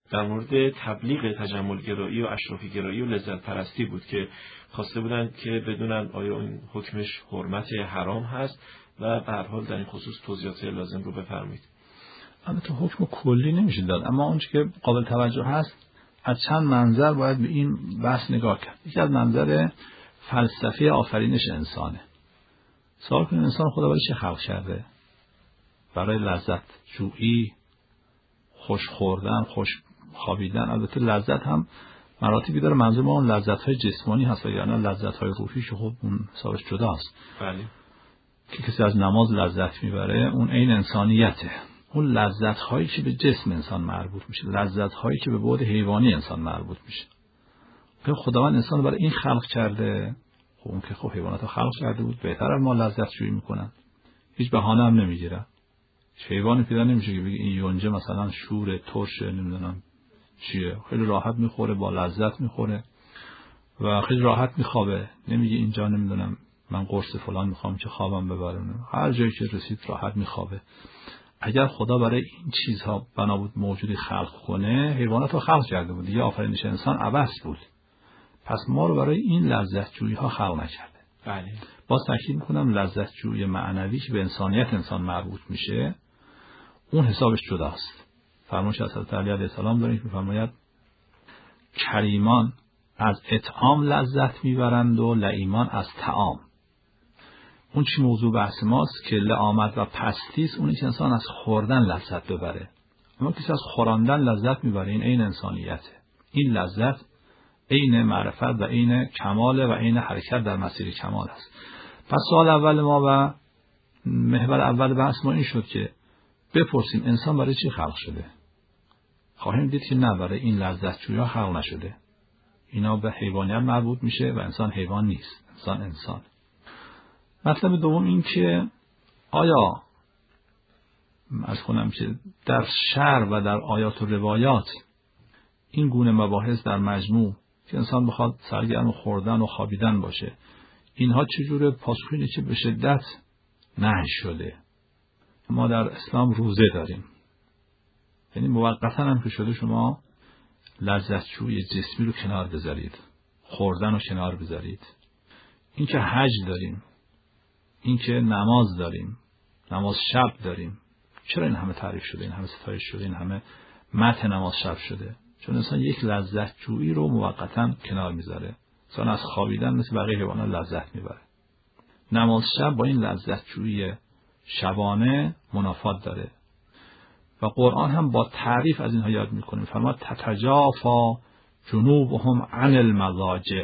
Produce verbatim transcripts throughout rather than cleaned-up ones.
در مورد تبلیغ تجمل گرایی و اشرافی گرایی و لذت پرستی بود که خواسته بودن که بدونن آیا این حکمش حرمت حرام هست و به هر حال در این خصوص توضیحات لازم رو بفرمایید. البته حکم کلی نمیشه داد، اما اون چیزی که قابل توجه هست از چند منظر باید به این بحث نگاه کرد. یکی از منظر فلسفه آفرینش انسانه. سوال کنید انسان خدا برای چه خلق کرده؟ برای لذت جویی، خوش خوردن، خوش خوابیدن. البته لذت هم مراتبی داره، منظور ما اون لذت‌های جسمانی هست و یعنی لذت‌های روحی که خب اون حسابش جداست. بله. که کسی از نماز لذت میبره اون عین انسانیته. اون لذت‌هایی که به جسم انسان مربوط میشه، لذت‌هایی که به بعد حیوانی انسان مربوط میشه. که خداوند انسان برای این خلق کرده. خب اون که خب حیوانات رو خلق کرده بود، بهتر از ما لذت جویی میکنن. هیچ بهانه هم نمیگیرن. حیوانی پیدا نمیشه که بگه این یونجه مثلا شور ترش نمیدونم چیه، خیلی راحت میخوره، با لذت میخوره و خیلی راحت میخوابه. نمیگه اینجا نمیدونم من قرص فلان میخوام که خوابم ببره، هر جایی که رسید راحت میخوابه. اگر خدا برای این چیزها بنا بود موجودی خلق کنه، حیوانات رو خلق کرده بود دیگه، آفرینش انسان عبث بود. پس ما رو برای این لذت جویی ها خلق نکرده. بله. باز تاکید میکنم لذت جویی معنوی که به انسانیت انسان مربوط میشه اون حسابش جداست. فرمایش حضرت علی علیه السلام داریم که میفرماید کریمان از اطعام لذت میبرند و لئیمان از طعام. اون چی موضوع بحث ماست که لئامت و پستیست، اونی که انسان از خوردن لذت ببره. اما کسی از خوراندن لذت میبره، این عین انسانیته. این لذت عین معرفت و عین کمال و عین حرکت در مسیر کمال است. پس سوال اول ما و محور اول بحث ما این شد که بپرسیم انسان برای چی خلق شده؟ خواهیم دید که نه، برای این لذت جویی ها خلق نشده. اینا به حیوانیت مربوط میشه و انسان حیوان نیست، انسان انسان. مطلب دوم این که آیا از کنم که در شرع و در آیات و روایات این گونه مباحث در مجموع که انسان بخواد سرگرم خوردن و خوابیدن باشه، اینها چجوره؟ پاسخ اینه که به شدت نهی شده. ما در اسلام روزه داریم، یعنی موقتا هم که شده شما لذت‌جویی جسمی رو کنار بذارید، خوردن رو کنار بذارید. این که حج داریم، این که نماز داریم، نماز شب داریم. چرا این همه تعریف شده، این همه ستایش شده، این همه مدح نماز شب شده؟ چون انسان یک لذت‌جویی رو موقتا کنار میذاره. انسان از خوابیدن مثل بقیه حیوانات لذت میبره. نماز شب با این لذت‌جویی شبانه منافات داره و قرآن هم با تعریف از اینها یاد میکنه. فرماد تتجافا جنوبهم عن المضاجع.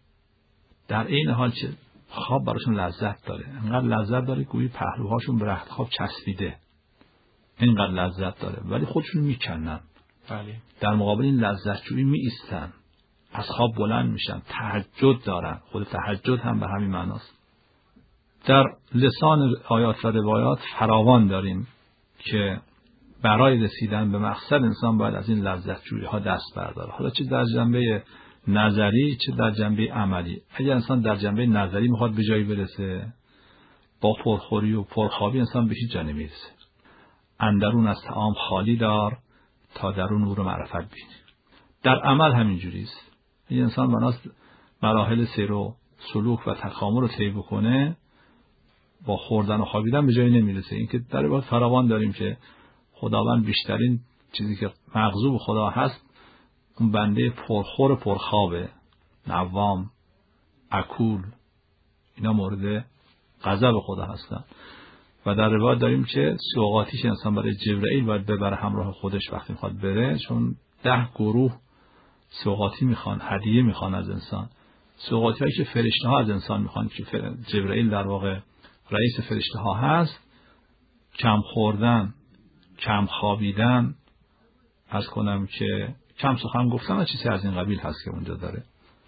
در این حال که خواب براشون لذت داره، انقدر لذت داره گویی پهلوهاشون به رخت خواب چسبیده، اینقدر لذت داره ولی خودشون میکنن. بله. در مقابل این لذت جویی می ایستن، از خواب بلند میشن، تهجد دارن. خود تهجد هم به همین معناست. در لسان آیات و روایات فراوان داریم که برای رسیدن به مقصد انسان باید از این لذت جویی ها دست برداره. حالا چه در جنبه نظری چه در جنبه عملی. اگر انسان در جنبه نظری میخواد به جایی برسه، با پرخوری و پرخوابی انسان به هیچ جا نمیرسه. اندرون از طعام خالی دار تا درون نور معرفت بینی. در عمل همینجوری است. این انسان بناست مراحل سیر و سلوک و تکامل رو طی بکنه، با خوردن و خوابیدن به جایی نمیرسه. این که در واقع فراوان داریم که خداوند بیشترین چیزی که مغضوب خدا هست اون بنده پرخور پرخوابه، نوام، اکول، اینا مورد غضب خدا هستن. و در روایت داریم که سوغاتی که انسان برای جبرئیل باید ببره همراه خودش وقتی میخواد بره، چون ده گروه سوغاتی میخوان، هدیه میخوان از انسان. سوغاتی هایی که فرشته ها از انسان میخوان، که جبرئیل در واقع رئیس فرشته ها هست، کم خوردن، کم خوابیدن، از کنم که کم سخن گفتن و چیزی از این قبیل هست که اونجا داره.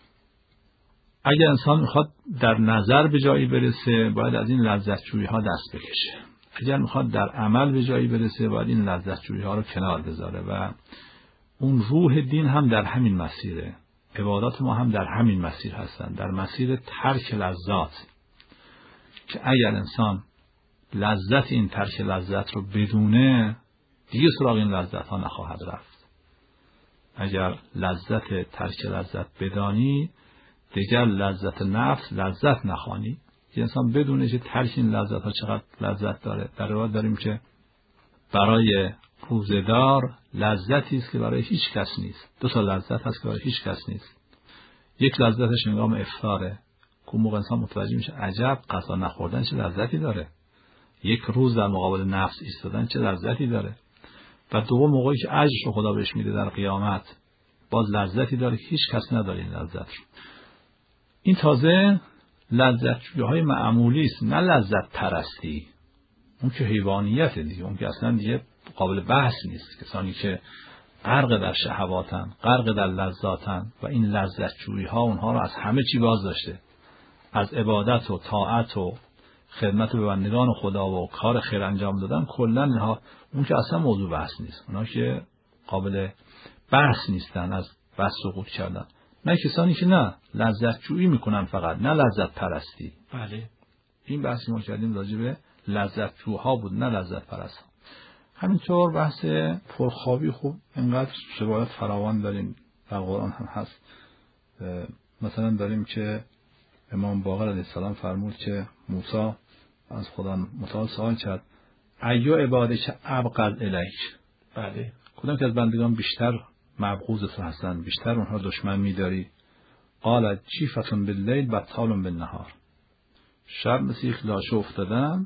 اگر انسان میخواد در نظر به جایی برسه باید از این لذت جویی ها دست بکشه. اگر میخواد در عمل به جایی برسه باید این لذت جویی ها رو کنار بذاره. و اون روح دین هم در همین مسیره، عبادات ما هم در همین مسیر هستن، در مسیر ترک لذات، که اگر انسان لذت این ترک لذت رو بدونه دیگه سراغ این لذت ها نخواهد رفت. اگر لذت ترک لذت بدانی، دیگر لذت نفس لذت نخوانی. که انسان بدونه که ترک این لذت ها چقدر لذت داره. در روایت داریم که برای روزدار لذتی است که برای هیچ کس نیست. دو تا لذت هست که برای هیچ کس نیست. یک لذتش هنگام افطاره، که موقع انسان متوجه میشه عجب غذا نخوردن چه لذتی داره. یک روز در مقابل نفس ایستادن چه لذتی داره. و دوم موقعی که اجرش رو خدا بهش میده در قیامت، باز لذتی داره که هیچ کس نداره این لذت رو. این تازه لذت‌جویی‌های معمولی است، نه لذت پرستی. اون که حیوانیت دیگه، اون که اصلا دیگه قابل بحث نیست. کسانی که غرق در شهواتن، غرق در لذاتن و این لذت‌جویی‌ها اونها رو از همه چی باز داشته، از عبادت و طاعت و خدمت به بندگان خدا و کار خیر انجام دادن، کلا اینها اون که اصلا موضوع بحث نیست. اونها که قابل بحث نیستن از بحث سقوط کردن. نه کسانی که نه لذت جویی میکنن فقط، نه لذت پرستی. بله. این بحثی ما کردیم راجع به لذت جوها بود، نه لذت پرست. همینطور بحث پرخوابی، خوب اینقدر روایت فراوان داریم، در قرآن هم هست. مثلا داریم که امام باقر علیه السلام فرمود که موسی از خدا متعال سوال کرد ایو عبادک ابغض الیک. بله. کدام که از بندگان بیشتر مبغوض تو هستن، بیشتر اونها دشمن می‌داری؟ قال جیفتون باللیل بطالون بالنهار. شب مثل یک لاشه افتادن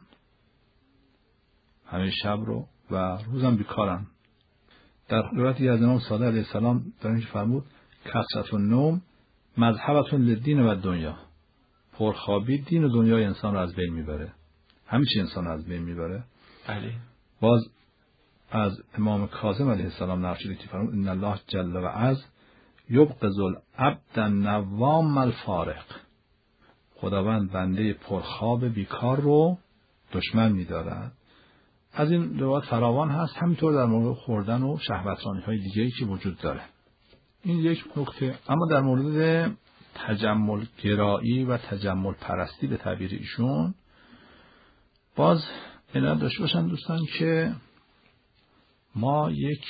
همه شب رو و روزم بیکارن. در روایتی از امام صادق علیه السلام داریم که فرمود کثرت النوم مذهبتون للدین و دنیا. پرخوابی دین و دنیای انسان رو از بین میبره، همه چی انسان رو از بین میبره. بله. باز از امام کاظم علیه السلام نقل شده که فرمود ان الله جل و عز یبغض العبد النوام الفارق. خداوند بنده پرخواب بیکار رو دشمن می‌دارد. از این روایات فراوان هست. همینطور در مورد خوردن و شهوترانی‌های دیگه‌ای که وجود داره. این یک نکته. اما در مورد تجمل گرایی و تجمل پرستی به تعبیر ایشون باز عنایت داشته باشن دوستان که ما یک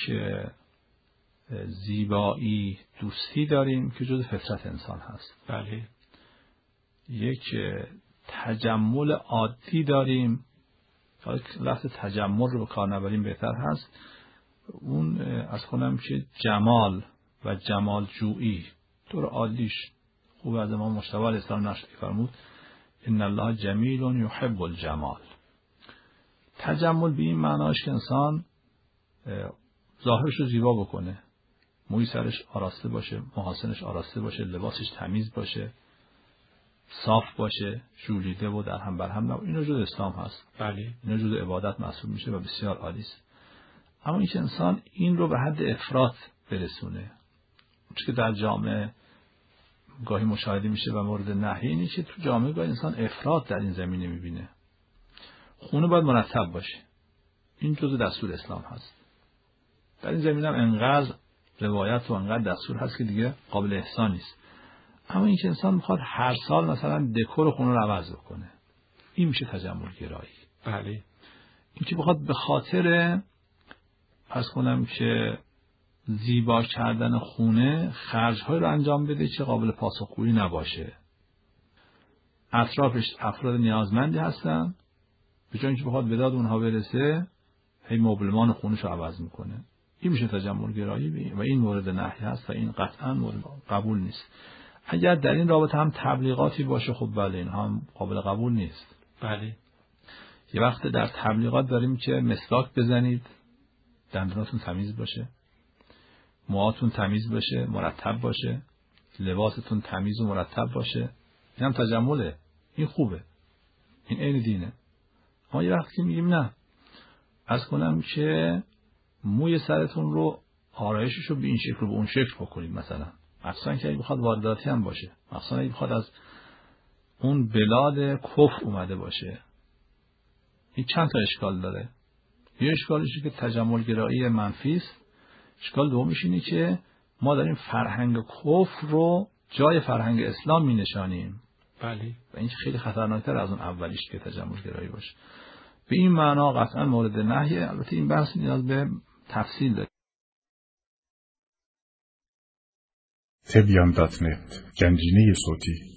زیبایی دوستی داریم که جز فطرت انسان هست. بله. یک تجمل عادی داریم، لفظ تجمل رو به کار نبریم بهتر هست. اون از خودم که جمال و جمال جویی طور عادیش خوب از امام مجتبی علیه السلام نقل فرمود ان الله جمیل یحب الجمال. تجمل به این معناش که انسان ظاهرش رو زیبا بکنه، موی سرش آراسته باشه، محاسنش آراسته باشه، لباسش تمیز باشه، صاف باشه، ژولیده و در هم بر هم نباشه. این جزء اسلام هست. بله. این جزء عبادت محسوب میشه و بسیار عالی است. اما این که انسان این رو به حد افراط برسونه، چون که در جامعه گاهی مشاهده میشه و مورد نهی اینه که تو جامعه گاهی انسان افراط در این زمینه میبینه. خونه باید مرتب باشه. این جزء دستور اسلام هست. در این زمینه هم انقدر روایت و انقدر دستور هست که دیگه قابل احسان نیست. اما این که انسان میخواد هر سال مثلا دکور خونه رو عوض بکنه، این میشه تجمل گرایی. بله. این که بخواد به خاطر پس کنم که زیبا کردن خونه خرج‌های رو انجام بده که قابل پاسخگویی نباشه. اطرافش افراد نیازمندی هستن، به جای اینکه بخواد به داد اونها برسه هی مبلمان خونش رو عوض میکنه. این میشه تجمل گرایی و این مورد نهی هست و این قطعا مورد قبول نیست. اگر در این رابطه هم تبلیغاتی باشه خب بله این هم قابل قبول نیست. بله. یه وقت در تبلیغات داریم که مسواک بزنید، دندوناتون تمیز باشه، موهاتون تمیز باشه، مرتب باشه، لباستون تمیز و مرتب باشه. این هم تجمله، این خوبه، این عین دینه. اما یه وقتی میگیم نه، از کنم که موی سرتون رو آرایشش رو به این شکل و به اون شکل بکنید، مثلا مخصوصا که اگه بخواد وارداتی هم باشه، مخصوصا اگه بخواد از اون بلاد کفر اومده باشه، این چند تا اشکال داره. یه اشکالشی که تجمل گرایی منفی است. اشکال دومیش اینه که ما داریم فرهنگ کفر رو جای فرهنگ اسلام می نشانیم. بله. و این خیلی خطرناکتر از اون اولیش که تجمل گرایی باشه. به این معنا قطعا مورد نهیه. البته این بحث نیاز به تفصیل داره. تبیان دات نت گنجینه صوتی.